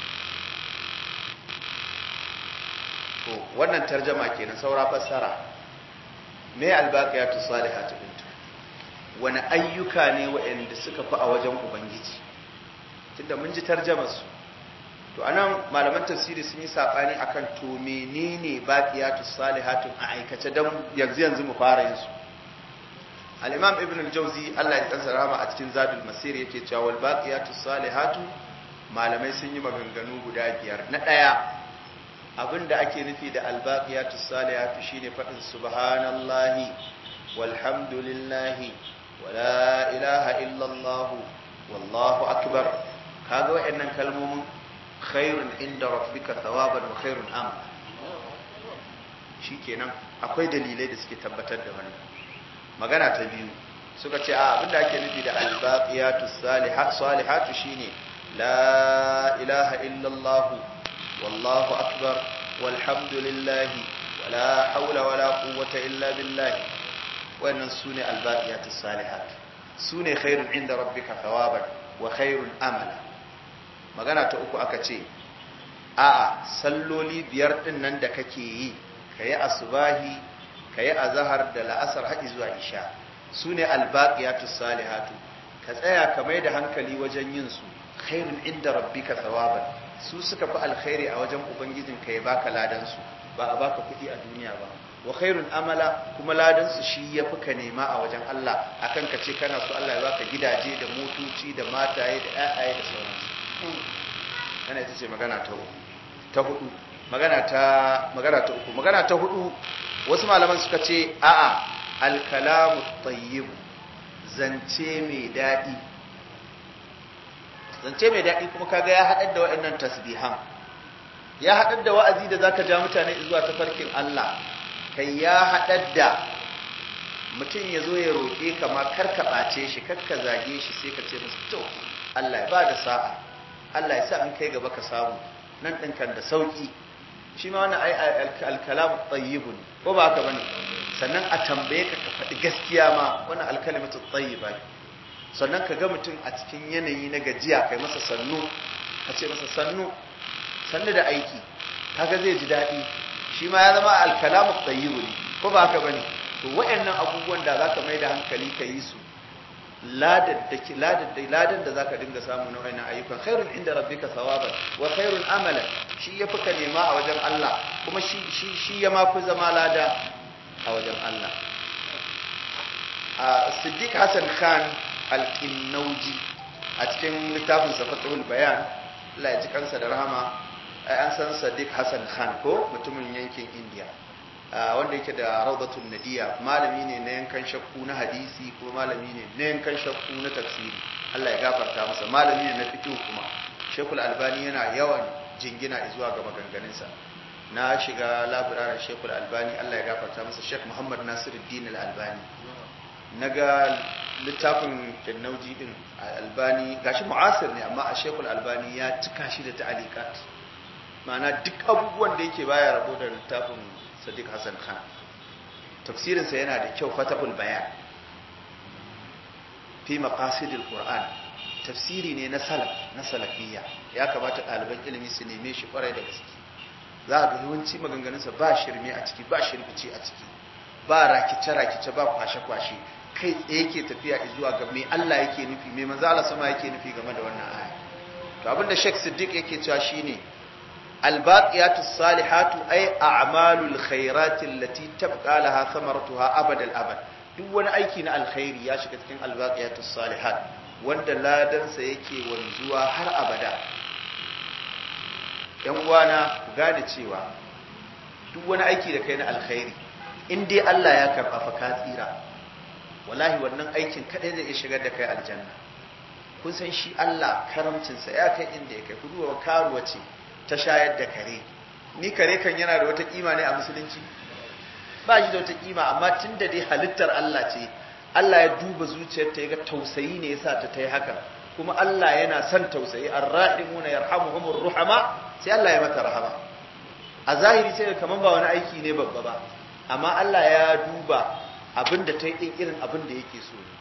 to wannan tarjama kenan saura fassara me albaqiyatu salihatu bintu wani ayyuka ne waɗanda suka fi a wajen ubangiji tunda mun ji tarjamar su to anan malaman tafsiri sun yi sabani akan to menene baqiyatu salihatu a aikace dan yanzu mu fara yin su al-imam ibn al-jawzi Allah ya kansa rahama a cikin zadul masir yake cewa wal baqiyatu salihatu malamai sun yi maganganu guda biyar na daya abinda ake nufi da albaqiyatu salihatu shine fadin subhanallahi walhamdulillahi wala ilaha illallah wallahu akbar kaga wayannan kalmomin khairun inda rabbika thawaban wa khairun amala shikenan akwai dalilai da suke tabbatar da wannan magana ta biyu suka ce abinda ake nufi da albaqiyatu salihatu shine la ilaha illallah والله أكبر والحمد لله ولا حول ولا قوة إلا بالله وأن سوني الباقيات الصالحات سوني خير عند ربك ثوابا وخير أملا magana ta uku aka ce a'a salloli biyar din nan da kake yi kayi asubahi kayi azhar da la'asar haɗi zuwa isha sune albaqiyatus salihatu ka tsaya ka mai da hankali wajen yin su khairun inda rabbika thawaban su suka fi alkhairi a wajen ubangijinka ya baka ladansu ba a baka kuɗi a duniya ba wa khairun amala kuma ladansu shi ya fi ka nema a wajen Allah akan ka ce kana so Allah ya baka gidaje da motoci da mataye da ƴaƴaye da sauransu kana ita ce magana ta hudu magana ta uku magana ta hudu wasu malaman suka ce a'a al-kalamu tayyib zance mai daɗi zance mai daɗi kuma kaga ya haɗar da waɗannan tasbihan ya haɗar da wa'azi da zaka ja mutane zuwa tafarkin Allah kai ya haɗar da mutum ya zo ya roƙe ka ma karka ɓace shi karka zage shi sai ka ce masa to Allah ya ba da sa'a Allah ya sa an kai gaba ka samu nan ɗin kan da sauƙi shi ma wannan ai alkalamu tayyibun ko ba haka bane sannan a tambaye ka ka faɗi gaskiya ma wannan alkalimatu tayyiba sannan ka ga mutum a cikin yanayi na gajiya kai masa sannu ka ce masa sannu da aiki kaga zai ji daɗi shi ma ya zama alkalamu tayyibu ne ko ba haka bane to wayannan abubuwan da zaka mai da hankali ka yi su ladan da zaka dinga samu na wayannan ayyukan khairun inda rabbika thawaban wa khairun amala shi yafi ka nema a wajen Allah kuma shi ya mafi zama lada a wajen Allah Siddiq Hassan Khan al-Qinnauji a cikin littafin Safatul Bayan Allah ya ji kansa da rahama ai an san Sadiq Hassan Khan ko mutumin yankin India wanda yake da Rawdatun Nadiya, malami ne na yankan shakku na hadisi kuma malami ne na yankan shakku na tafsiri, Allah ya gafarta masa. Malami ne na fiqh kuma Sheikhul Albani yana yawan jingina zuwa ga maganganunsa. Na shiga labirarin Sheikhul Albani, Allah ya gafarta masa, Sheikh Muhammad Nasiruddin Al-Albani. Naga littafin Tannauji din Albani, gashi mu'asir ne amma a Sheikhul Albani ya cika shi da ta'alikat. Ma'ana duk abubuwan da yake baya rabo da littafin Sadiq Hassan Khan. Tafsirinsa yana da kyau, Fatahul Bayan fi maqasidil Qur'an. Tafsiri ne na salaf, na salafiyya. Ya kamata ɗaliban ilimi su neme shi kwarai da gaske. Za ga yawanci maganganunsa ba shirme a ciki, ba shirbice a ciki, ba rakice-rakice, ba kwashe-kwashe. Kai tsaye yake tafiya zuwa ga me Allah yake nufi, me manzo Allah sama yake nufi game da wannan aya. To abinda Sheikh Siddiq yake cewa shine albaqiyatus salihatu ay a'malul khairati allati tabqa laha thamaratuha abadal abad. Duk wani aiki na alkhairi ya shiga cikin albaqiyatus salihat, wanda ladansa yake wanzuwa har abada. Yan uwana ku gane cewa duk wani aiki da kai na alkhairi, in dai Allah ya karɓa fa ka tsira. Wallahi wannan aikin kadai zai shigar da kai aljanna. Kun san shi Allah karamcinsa ya kai inda ya kai. Ku duba karuwa ce ta shayar da kare. Ni kare kan yana da wata kima ne a musulunci? Ba shi da wata kima, amma tunda dai halittar Allah ce, Allah ya duba zuciyarta ya ga tausayi ne yasa ta yi haka. Kuma Allah yana son tausayi, ar-rahimuna yarhamuhumur ruhama, sai Allah ya mata rahama. A zahiri sai kaman ba wani aiki ne babba ba, amma Allah ya duba abinda ta yi din irin abin da yake so ne.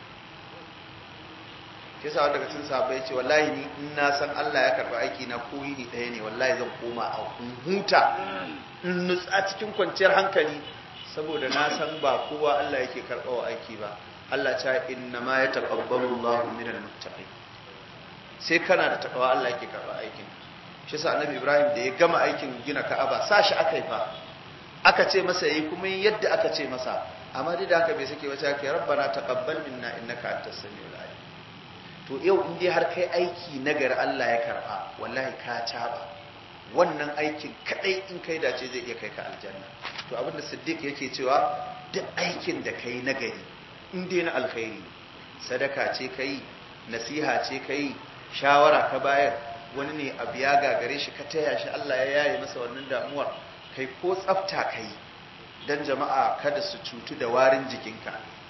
Kisa wanda daga cikin sahabbai ce wallahi ni in na san Allah ya karba aiki na ko yini ɗaya ne, wallahi zan koma a huta in nutsa cikin kwanciyar hankali, saboda na san ba kowa Allah yake karbawa aiki ba. Allah ta inna ma yataqabbalu Allahu minal muttaqin. Sai kana da takawa Allah yake karba aikin. Shi sa Annabi Ibrahim da ya gama aikin gina Ka'aba, sashi aka yi fa. Aka ce masa yayi kuma yadda aka ce masa, amma dai da haka bai sake wata kai rabbana taqabbal minna innaka antas samiul alim. To yau in dai har kai aiki nagari Allah ya karba, wallahi ka taba. Wannan aikin kadai in kai dace zai iya kai ka aljanna. To abinda Siddiq yake cewa duk aikin da kai nagari, in dai na alkhairi, sadaka ce kai, nasiha ce kai, shawara ka bayar, wani ne abu ya gagare shi ka taya shi, Allah ya yaye masa wannan damuwar, kai ko tsafta kai dan jama'a kada su cutu da warin jikinka.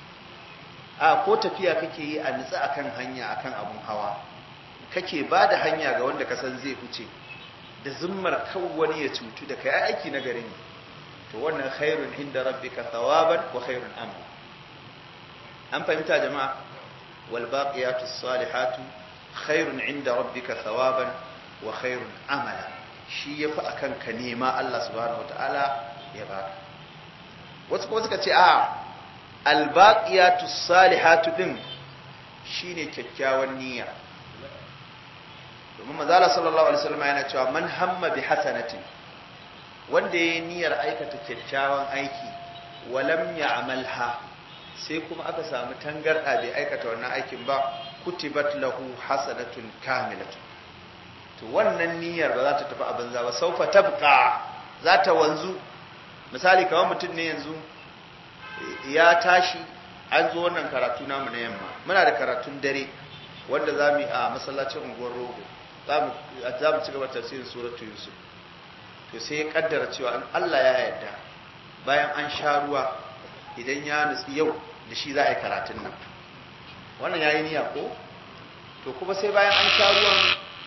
Ko tafiya kake yi a nutsa akan hanya, akan abun hawa, kake ba da hanya ga wanda ka san zai huce da zimmar kan wani ya cutu da kai, aiki na gari ne. To wannan khairun inda rabbika thawaban wa khairun amala. An fahimta jama'a? Wal baqiyatus salihatu khairun inda rabbika thawaban wa khairun amala. Shi yafi akan ka nema Allah subhanahu wataala ya baka. Wasu kuma suka ce albaqiyatus salihatu din shine kyakkyawan niyya. Domin manzo Allah sallallahu alaihi wasallam yana cewa man hamma bi hasanatin, wanda yayi niyyar aikata kyakkyawan aiki, walam ya'malha, sai kuma aka samu tangarda bai aikata wannan aikin ba, kutibat lahu hasanatun kamilatun. To wannan niyyar ba za ta tafi a banza ba, saufa tabqa, za ta wanzu. Misali kamar mutum ne yanzu ya tashi, an zo wannan karatu namu na yamma, muna da karatun dare wanda za mu yi a masallacin unguwar Rogo, za mu ci gaba tafsirin suratul Yusuf. To sai ya kaddara cewa in Allah ya yarda bayan an sha ruwa, idan ya nutsi yau da shi za a yi karatun nan. Wannan yayi niyya ko? To kuma sai bayan an sha ruwan,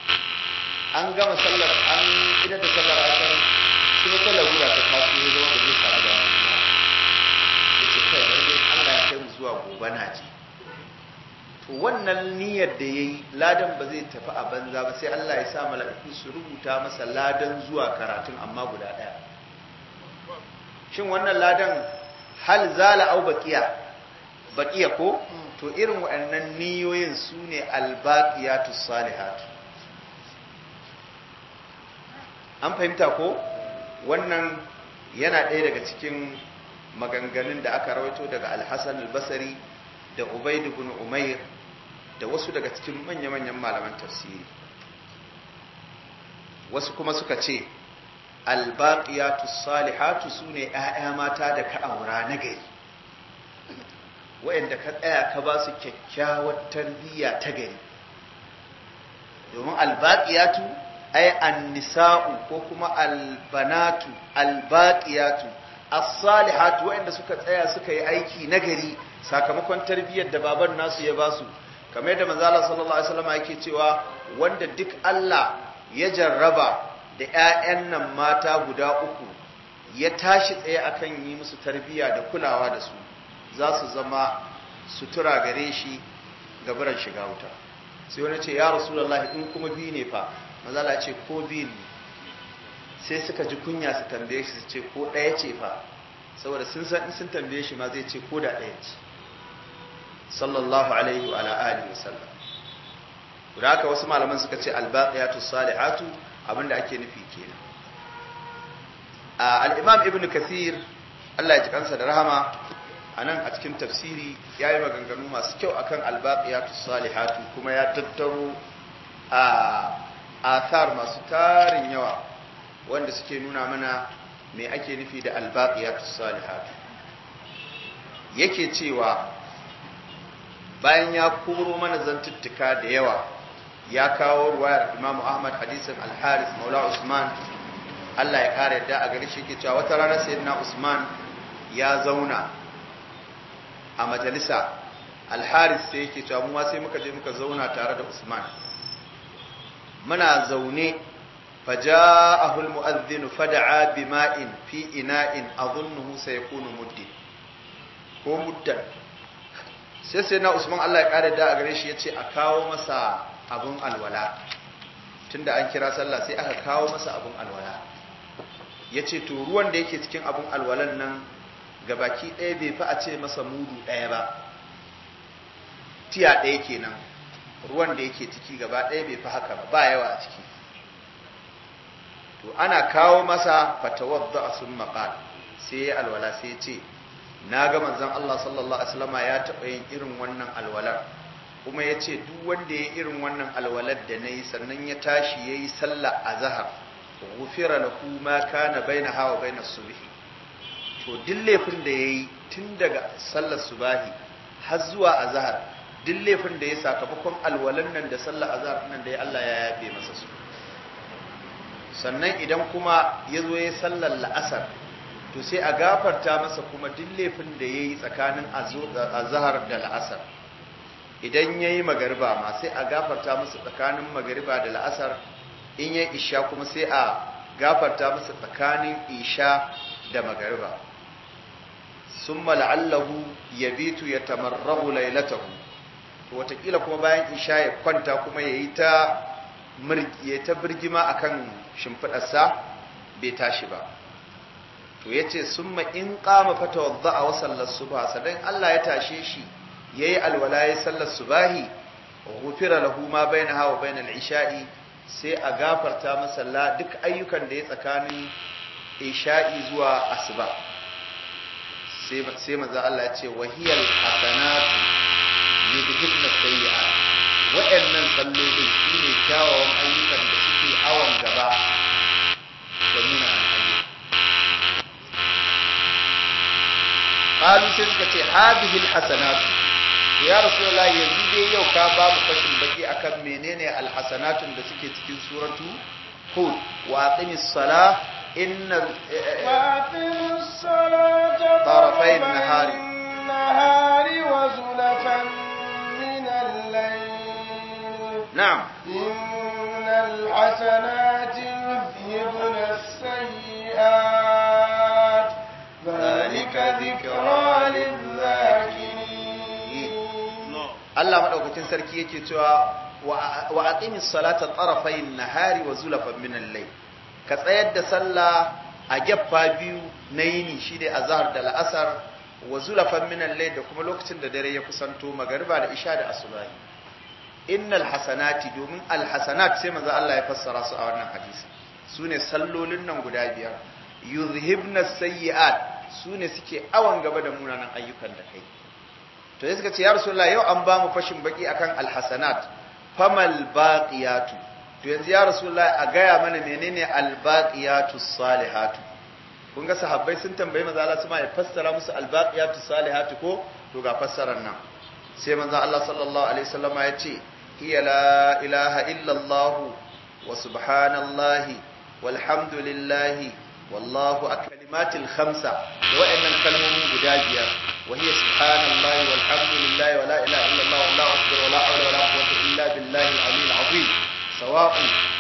an gama sallar, an idar da sallar asar, sai wata larura ta taso ya zama da zai faru da wani. Yace kai bari Allah ya kai mu zuwa gobe na ji. To wannan niyyar da yayi, ladan ba zai tafi a banza ba, sai Allah ya sa mala'iku su rubuta masa ladan zuwa karatun amma guda daya. Shin wannan ladan hal zala au baqiya ko? To irin waɗannan niyoyin sune albaqiyatus salihatu. An fahimta ko? Wannan yana ɗaya daga cikin maganganun da aka rawaito daga Al-Hasan al-Basri da Ubayd ibn Umayr da wasu daga cikin manya-manyan malaman tafsiri. Wasu kuma suka ce albaqiyatu salihatu sune ƴaƴa mata da ka aura na gari wa'anda ka tsaya ka ba su kyakkyawar tarbiyya ta gari domin albaqiyatu ay an-nisa'u ko kuma albanatu albaqiyatu as-salihatu wa'anda suka tsaya suka yi aiki na gari sakamakon tarbiyyar da baban nasu ya ba su kamar yadda manzo Allah sallallahu alaihi wasallam yake cewa wanda duk Allah ya jarraba da ƴaƴan nan mata guda uku ya tashi tsaye akan yi musu tarbiyya da kulawa da su za su zama sutura gare shi gabaran shiga wuta sai wani ce ya rasulullahi in kuma bi ne fa manzo Allah ce ko bi ne sai suka ji kunya su tambaye shi su ce ko ɗaya ce fa saboda sun san in sun tambaye shi ma zai ce ko da ɗaya ce sallallahu alaihi wa alihi wasallam da haka wasu malaman suka ce albaqiyatu salihatu abinda ake nufi kenan al-imam ibn kathir Allah ya ji kansa da rahama anan a cikin tafsiri yayi maganganu masu kyau akan albaqiyatu salihatu kuma ya tattaro athar masu tarin yawa wanda suke nuna mana me ake nufi da albaqiyatu salihatu yake cewa bayan ya koro mana zantuttuka da yawa ya kawo ruwayar Imam Ahmad hadisin Al-Harith Maula Usman Allah ya kare da a gare shi yake cewa wata rana sayyidina Usman ya zauna a majalisa Al-Harith sai yake cewa mu ma sai muka je muka zauna tare da Usman muna zaune faja'ahu al-mu'adhdhin fada'a bima'in fi ina'in adhunnuhu sayakunu muddin ko muddan sai na Usman Allah ya kare da a gare shi yace a kawo masa abun alwala tunda an kira sallah sai aka kawo masa abun alwala yace to ruwan da yake cikin abun alwalan nan gabaki ɗaya bai fi a ce masa mudu ɗaya ba tiya ɗaya kenan ruwan da yake ciki gaba ɗaya bai fi haka ba yawa a ciki to ana kawo masa fatawadda summa qala sai ya alwala sai ya ce na ga manzon Allah sallallahu alaihi wasallama ya taɓa yin irin wannan alwalar kuma ya ce duk wanda ya irin wannan alwalar da na yi sannan ya tashi ya yi sallah a zahar gufira lahu ma kana bainaha wa bainas subhi to duk laifin da ya yi tun daga sallar subahi har zuwa azhar duk laifin da ya sakamakon alwalan nan da sallar azhar nan da ya Allah ya yafe masa su sannan idan kuma ya zo ya sallar la'asar to sai a gafarta masa kuma duk laifin da ya yi tsakanin azhar da la'asar idan ya yi magariba ma sai a gafarta masa tsakanin magariba da la'asar in ya isha kuma sai a gafarta masa tsakanin isha da magariba summa la'allahu yabitu yatamarrahu laylatahu to watakila kuma bayan isha ya kwanta kuma yayi ta birgima akan shimfidarsa bai tashi ba to yace summa in qama fatawadda wa sallar subha sadan Allah ya tashe shi yayi alwala ya sallar subahi ghufira lahu ma bainaha wa bainal isha'i sai a gafarta masa duk ayyukan da ya tsakanin isha'i zuwa asuba sai manzo Allah ya ce wahiyal hasanatu yudhibna sayyi'at wa'annan sallolin shine kyawawan ayyukan da suke awan gaba da munanan ayyuka qalu sai suka ce hadhihi alhasanatu ya rasulullahi yanzu dai yau ka babu fashin baki akan menene alhasanatun da suke cikin suratu hud wa aqimis salah inna wa aqimis salata tarafayn nahari wa zulfan min al-layl na'am innal hasanati yudhhibuna as-sayyi'at dhalika dhikra lil-dhakirin Allah madaukakin sarki yake cewa wa aqimis salata tarafayn nahari wa zulfan min al-layl ka tsayar da sallah a geffa biyu na yini shine azhar da la'asar wa zulfan min al-layl da kuma lokacin da dare ya kusanto magariba da isha da asubahi innal hasanati domin al-hasanat sai manzo Allah ya fassara su a wannan hadisi sune sallolin nan guda biyar yuzhibna as-sayyi'at sune suke awan gaba da munanan ayyukan da kai to sai suka ce ya rasulullahi yau an ba mu fashin baki akan alhasanat famal baqiyatu to yanzu ya rasulullahi a gaya mana menene albaqiyatus salihatu. kun ga sahabbai sun tambayi manzo Allah su ma ya fassara musu albaqiyatus salihatu ko to ga fassarar nan sai manzo Allah sallallahu alaihi wasallama ya ce hiya la ilaha illa Allah wa subhanallahi walhamdulillahi wallahu akalimatil khamsa da wa'annan kalmomin guda biyar wa hiya subhanallahi walhamdulillahi wa la ilaha illa Allah wallahu akbar wa la hawla wa la quwwata illa billahi al-aliyyil azim سواء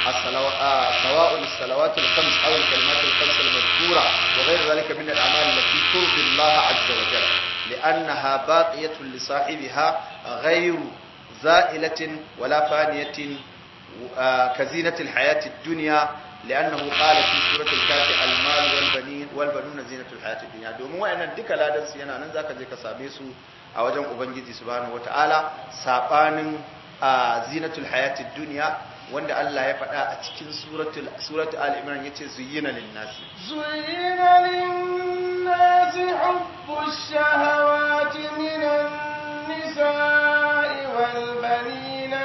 الصلوات الخمس أو الكلمات الخمس المذكورة وغير ذلك من الأعمال التي ترضي الله عز وجل لأنها باقية لصاحبها غير زائلة ولا فانية كزينة الحياة الدنيا لأنه قال في سورة الكافر المال والبنون زينة الحياة الدنيا دوموا أن ندك لا دنس ينا ننزاك زيك ساميسو أوجم أبنجي سبحانه وتعالى سابان زينة الحياة الدنيا wanda Allah ya faɗa a cikin suratu al-imran yace zuyyina lin-nasi hubbush shahawati minan nisa'i wal banina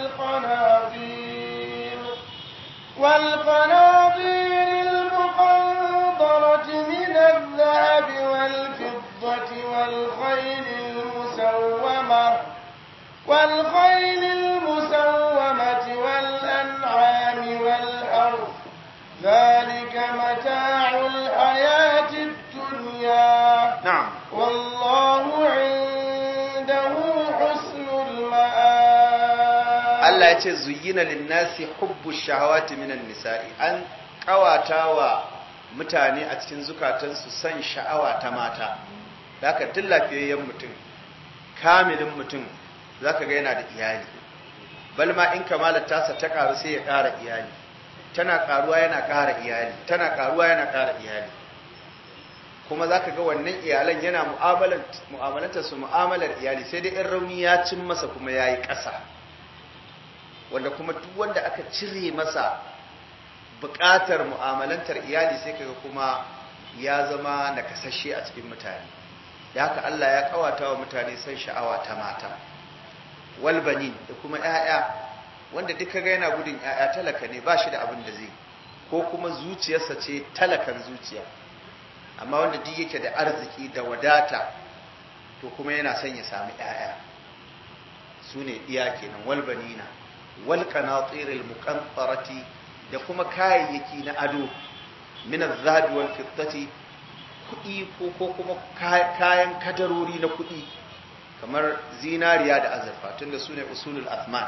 wal qanatir al-muqantarati min adh-dhahabi wal fiddati wal khayl al-musawwamah والخيل المسومة والأنعام والأرض ذلك متاع الحياة الدنيا نعم والله عنده حسن المآب الله يتي زين للناس حب الشهوات من النساء أن قواتاوا mutane a cikin zukatansu san sha'awa ta mata da haka duk lafiyayyen mutum kamilin mutum zaka ga yana da iyali balma in kamalar tasa ta karu sai ya ƙara iyali tana karuwa yana ƙara iyali tana karuwa yana ƙara iyali kuma zaka ga wannan iyalan yana mu'amalantar su mu'amalar iyali sai dai in rauni ya cin masa kuma yayi ƙasa wanda kuma duk wanda aka cire masa buƙatar mu'amalantar iyali sai kaga kuma ya zama nakasashe a cikin mutane da haka Allah ya kawata wa mutane san sha'awa ta mata walbanin da kuma ƴaƴa wanda duka ga yana gudun ƴaƴa talaka ne ba shi da abin da zai ko kuma zuciyarsa ce talakan zuciya amma wanda duk yake da arziki da wadata to kuma yana son ya sami ƴaƴa sune iya kenan walbanina wal qanatiril muqantarati da kuma kayayyaki na ado min az-zahabi wal fiddati kudi ko kuma kayan kadarori na kudi kamar zinariya da azurfa tunda sune usulul athman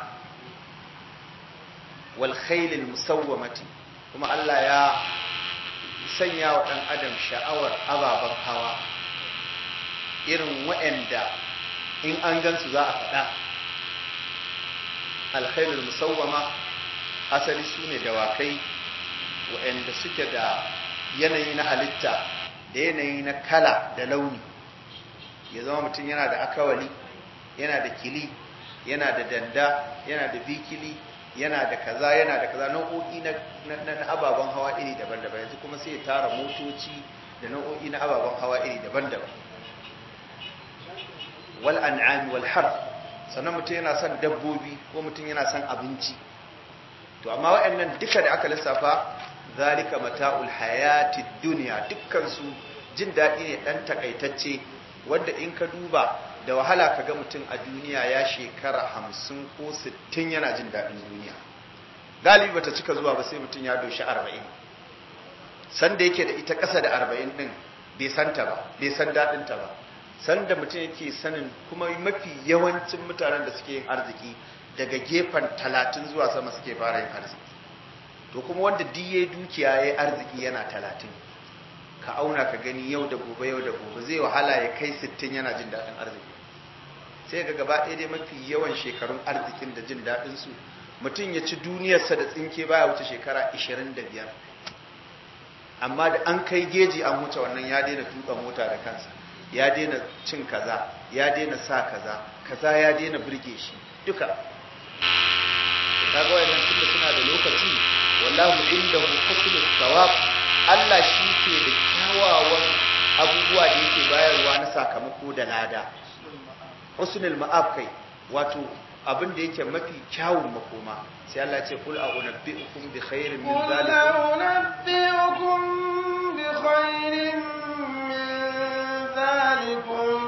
wal khayl musawwamati kuma Allah ya sanya wa dan adam sha'awar ababan hawa irin waɗanda in an gansu za a faɗa al khayl musawwama asali sune dawakai waɗanda suke da yanayi na halitta da yanayi na kala da launi ya zama mutum yana da akawali yana da kili yana da danda yana da bikili yana da kaza nau'o'i na ababen hawa iri daban-daban yanzu kuma sai ya tara motoci da nau'o'i na ababen hawa iri daban-daban wal an'am wal harf sannan mutum yana son dabbobi ko mutum yana son abinci to amma waɗannan duka da aka lissafa zalika mata'ul hayatid dunya dukkan su jin daɗi ne dan takaitacce wanda in ka duba da wahala ka ga mutum a duniya ya shekara 50 ko 60 yana jin daɗin duniya galibi bata cika zuwa ba sai mutum ya doshi 40 sanda yake da ita ƙasa da 40 din bai santa ba bai san daɗinta ba sanda mutum yake sanin kuma mafi yawancin mutanen da suke yin arziki daga gefen 30 zuwa sama suke fara yin arziki to kuma wanda diye dukiya yayi arziki yana 30 ka auna ka gani yau da gobe zai wahala ya kai 60 yana jin daɗin arziki sai ga gaba ɗaya dai mafi yawan shekarun arzikin da jin daɗin su mutum ya ci duniyarsa da tsinke baya wuce shekara 25 amma da an kai geji an wuce wannan ya daina tuka mota da kansa ya daina cin kaza ya daina sa kaza ya daina burge shi duka kaga wayannan tunda suna da lokaci wallahu indahu husnul thawab Allah shi ke da kyawawan abubuwa da yake bayarwa na sakamako da lada husnul ma'ab kai wato abin da yake mafi kyawun makoma sai Allah ya ce kul a'unabbi'ukum bi khairin min قل zalikum أنبئكم بخير من ذلكم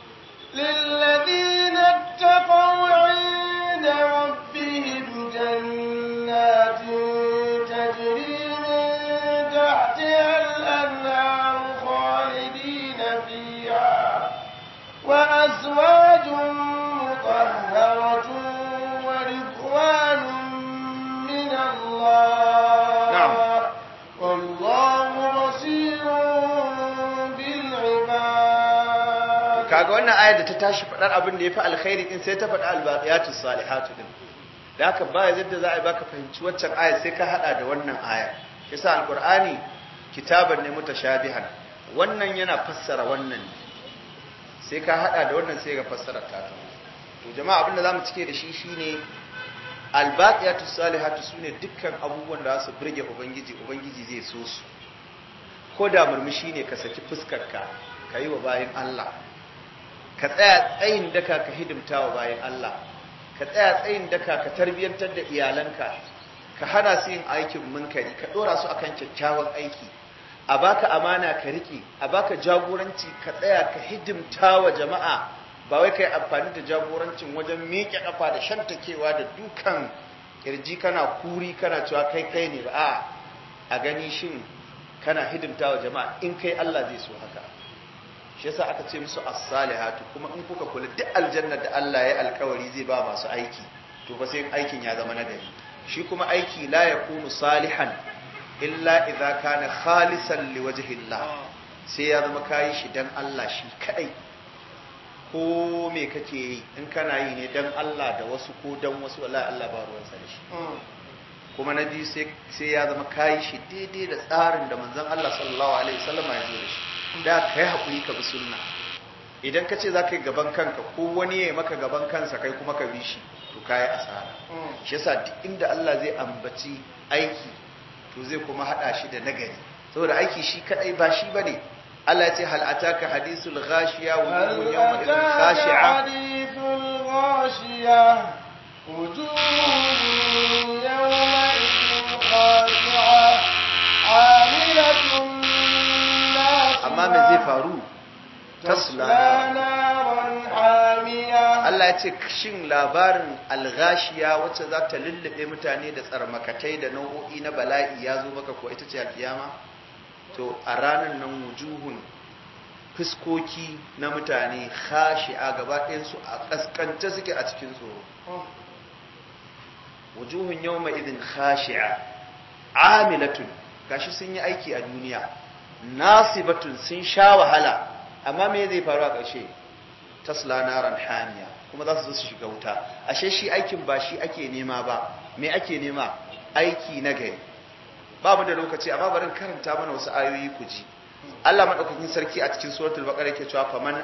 للذين اتقوا عند ربهم جنات تجري من تحتها الأنهار خالدين فيها وأزواج مطهرة ورضوان من الله نعم. والله بصير بالعباد. kaga wannan ayar da ta tashi fadar abin da yafi alkhairi din sai ta faɗa albaqiyatus salihatu din da haka ba yadda za a yi baka fahimci waccan ayar sai ka hada da wannan ayar yasa alqur'ani kitaban ne mutashabihan wannan yana fassara wannan sai ka hada da wannan sai ga fassara ta to jama'a abin da zamu cike da shi shine albaqiyatus salihatu sune dukkan abubuwan da su burge ubangiji zai so su ko da murmushi ne ka saki fuskarka ka yi wa bayin Allah ka tsaya tsayin daka ka hidimta wa bayin Allah ka tsaya tsayin daka ka tarbiyantar da iyalanka ka hana su yin aikin munkari ka dora su akan kyakkyawan aiki a baka amana ka rike a baka jagoranci ka tsaya ka hidimta wa jama'a ba wai kai amfani da jagorancin wajen miƙe kafa da shantakewa da dukan kirji kana kuri kana cewa kai ne ba a gani shin kana hidimta wa jama'a in kai Allah zai so haka shi yasa aka ce musu as-salihatu kuma in kuka kula duk aljanna da Allah ya alkawari zai ba masu aiki to fa sai aikin ya zama nagari shi kuma aiki la yakunu salihan illa idza kana khalisan liwajhillah sai ya zama kai shi dan Allah shi kadai ko me kake yi in kana yi ne dan Allah da wasu ko dan wasu wallahi Allah ba ruwan sa da shi kuma na biyu sai ya zama kai shi daidai da tsarin da manzon Allah sallallahu alaihi wasallam ya zo da shi da kai hakuri ka bi sunna idan ka ce za ka yi gaban kanka ko wani ya maka gaban kansa kai kuma ka bi shi to kayi asara shi yasa duk inda Allah zai ambaci aiki to zai kuma hada shi da nagari saboda aiki shi kadai ba shi bane Allah ya ce hal ataka hadithul ghashiya wa wujuhun yawma idhin khashi'a hadithul ghashiya wujuhun yawma idhin khashi'a amilatun amma me zai faru tasla naran hamiya. Allah ya ce shin labarin alghashiya wacce za ta lullube mutane da tsarmakatai da nau'o'i na bala'i ya zo maka ko ita ce alkiyama to a ranar nan wujuhun fuskoki na mutane khashi'a gaba ɗayan su a kaskance suke a cikin tsoro wujuhun yawma idin khashi'a amilatun gashi sun yi aiki a duniya nasibatun sun sha wahala amma me zai faru a ƙarshe tasla naran hamiya kuma za su zo su shiga wuta ashe shi aikin ba shi ake nema ba me ake nema aiki na gari babu da lokaci amma bari karanta mana wasu ayoyi ku ji Allah madaukakin sarki a cikin suratul baqara yake cewa faman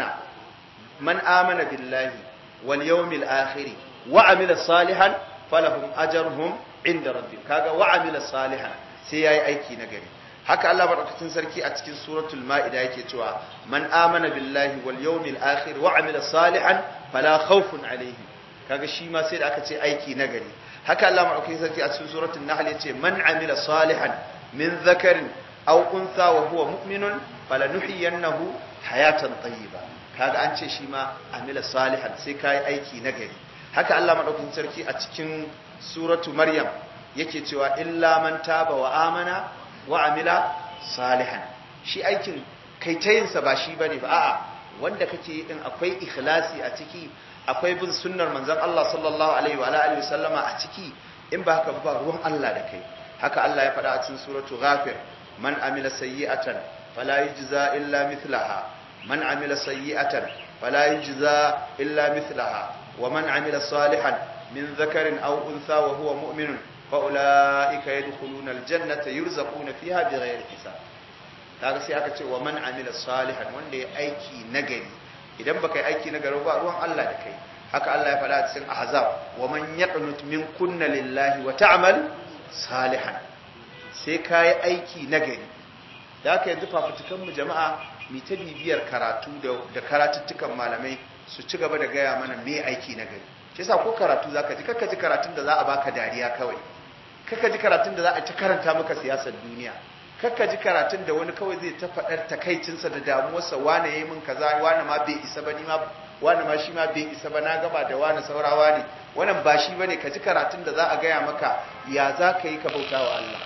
amana billahi wal yawmil akhir wa amila salihan falahum ajruhum inda rabbih kaga wa amila salihan sai yayi aiki na gari haka Allah madaukakin sarki a cikin suratul maida yake cewa man amana billahi wal yawmil akhir wa amila salihan fala khawfun alaihim kaga shi ma sai da aka ce aiki nagari haka Allah madaukakin sarki a cikin suratul nahl yace man amila salihan min dhakarin aw untha wa huwa mu'minun falanuhyiyannahu hayatan tayyiba kaga an ce shi ma amila salihan sai kai aiki nagari haka Allah madaukakin sarki a cikin suratul maryam yake cewa illa man taba wa amana wa amila salihan shi aikin kai tayinsa ba shi bane ba a'a wanda kake yi din akwai ikhlasi a ciki akwai bin sunnar manzon Allah sallallahu alaihi wa alihi wasallama a ciki in ba haka ba ruwan Allah da kai haka Allah ya faɗa a cikin suratu ghafir man amila sayyi'atan fala yujza illa mithlaha man amila sayyi'atan fala yujza illa mithlaha wa man amila salihan min dhakarin aw untha wa huwa mu'minun فأولئك يدخلون الجنة يرزقون فيها بغير حساب kaga sai aka ce wa man amila salihan wanda ya aiki nagari idan baka yi aiki nagari ba ruwan Allah da kai haka Allah ya faɗa a cikin ahzab wa man yaqnut min kunna lillahi wa ta'mal salihan sai kai aiki nagari da haka yanzu fafutukan mu jama'a mi ta bibiyar karatu da karatuttukan malamai su ci gaba da gaya mana me aiki nagari shi yasa ko karatu zaka ji kakka ji karatun da za a baka dariya kawai, kakka ji karatun da za a ta karanta maka siyasar duniya, kakka ji karatun da wani kawai zai ta faɗar takaicinsa da damuwarsa, wane yayi min kaza, wane ma bai isa ba, ni ma wane ma shi ma bai isa ba, na gaba da wane saurawa ne, wannan ba shi bane. ka ji karatun da za a gaya maka ya za ka yi ka bauta wa Allah,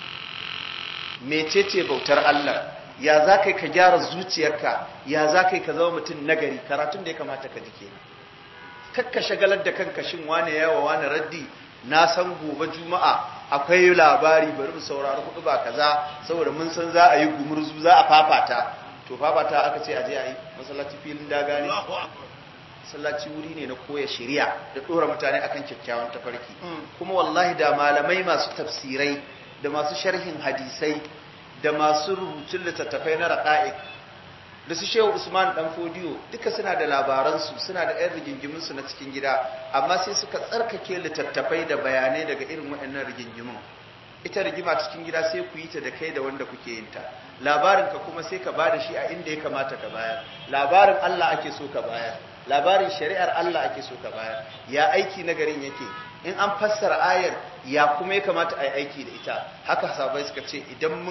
mecece bautar Allah, ya za ka yi ka gyara zuciyarka, ya za ka yi ka zama mutum nagari. karatun da ya kamata ka ji kenan. kakka shagalar da kanka shin wane yawa wane raddi, na san gobe juma'a akwai labari bari mu saurari hudu ba kaza saboda mun san za a yi gumurzu, za a fafata. to fafata aka ce aje a yi masallaci filin daga ne? masallaci wuri ne na koya shari'a da dora mutane akan kyakkyawan tafarki. kuma wallahi da malamai masu tafsirai da masu sharhin hadisai da masu rubutun littattafai na raqa'iq da su Shehu Usman dan Fodiyo duka suna da labaransu, suna da ɗan rigingiminsu na cikin gida, amma sai suka tsarkake littattafai da bayanai daga irin waɗannan rigingimin. ita rigima cikin gida sai ku yi ta da kai da wanda kuke yin ta, labarin ka kuma sai ka bada shi a inda ya kamata ka bayar. labarin Allah ake so ka bayar, labarin shari'ar Allah ake so ka bayar. ya aiki na garin yake, in an fassara ayar ya kuma ya kamata a yi aiki da ita. haka sahabbai suka ce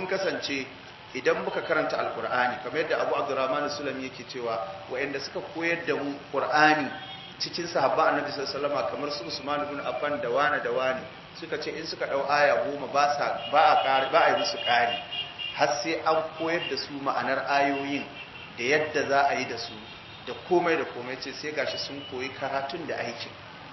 idan muka karanta alkur'ani kamar yadda Abu Abdurrahman Sulami yake cewa waɗanda suka koyar da mu Qur'ani cikin sahabba Annabi sallallahu alaihi wasallam kamar su Usman ibn Affan da wani suka ce in suka dau aya 10 ba a yi musu ƙari har sai an koyar da su ma'anar ayoyin da yadda za a yi da su da komai ce sai gashi sun koyi karatun da aikin.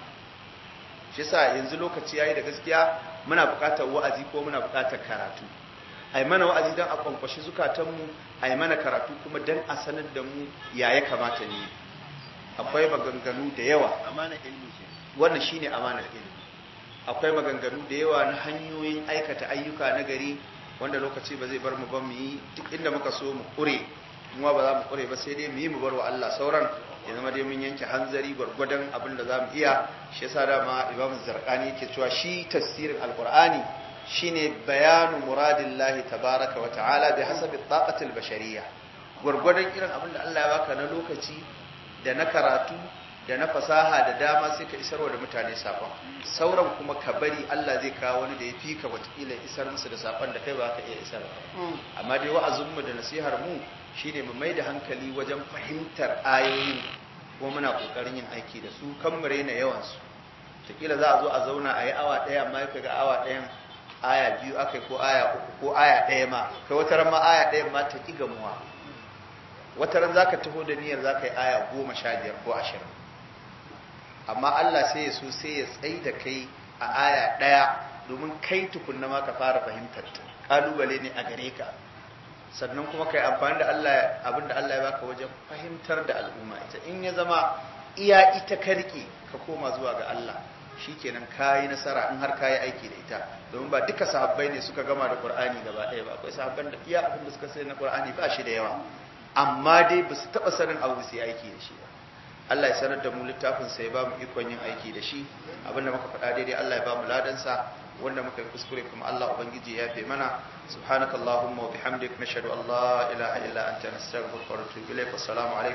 shi yasa yanzu lokaci yayi da gaskiya muna buƙatar wa'azi ko muna buƙatar karatu. ai mana wa'azi dan a kwankwashi zukatanmu, ai mana karatu kuma dan a sanar da mu ya kamata ne. akwai maganganu da yawa, amana ilmi ce wannan shine amanar ilimi. akwai maganganu da yawa na hanyoyin aikata ayyuka na gari wanda lokaci ba zai bar mu ba mu yi duk inda muka so mu kure, kuma ba za mu kure ba sai dai mu yi mu bar wa Allah sauran. ya zama dai mun yanke hanzari gwargwadon abin da za mu iya. shi yasa dama Imam Zarqani yake cewa shi tafsirin alqur'ani shine bayanu muradillahi tabaraka wa ta'ala bi hasabi taqatil bashariyya, gurgurdan irin abin da Allah ya baka na lokaci da na karatu da na fasaha da dama sai ka isarwa da mutane sakon. sauran kuma ka bari Allah zai kawo wani da ya fi ka watakila isar musu da sakon da kai ba ka iya isar ba. amma dai wa'azinmu da nasihar mu shine mu mai da hankali wajen fahimtar ayoyin kuma muna kokarin yin aiki da su, kan mu rena yawan su. watakila za a zo a zauna a yi awa ɗaya amma ka ga awa ɗayan aya 2 akai ko aya 3 ko aya 1 ma, kai wataran ma aya 1 ma ta ki gamuwa. wataran zaka taho da niyyar zaka yi aya 15 ko 20, amma Allah sai ya so sai ya tsai da kai a aya 1 domin kai tukunna ma ka fara fahimtar ta. kalubale ne a gare ka, sannan kuma kai amfani da Allah abinda Allah ya baka wajen fahimtar da al'umma ita. in ya zama iya ita ka rike ka koma zuwa ga Allah, shikenan kayi nasara in har kayi aiki da ita. domin ba duka sahabbai ne suka gama da Qur'ani gaba ɗaya ba, akwai sahabban da iya abin da suka sai na Qur'ani ba shi da yawa, amma dai ba su taɓa sanin abu su yi aiki da shi ba. Allah ya sanar da mu littafin sai ba mu ikon yin aiki da shi. abinda muka faɗa daidai Allah ya ba mu ladansa, wanda muka yi kuskure kuma Allah ubangiji ya yafe mana. subhanakallahumma wa bihamdik nashhadu an la ilaha illa anta nastaghfiruka wa natubu ilayk. assalamu alaikum.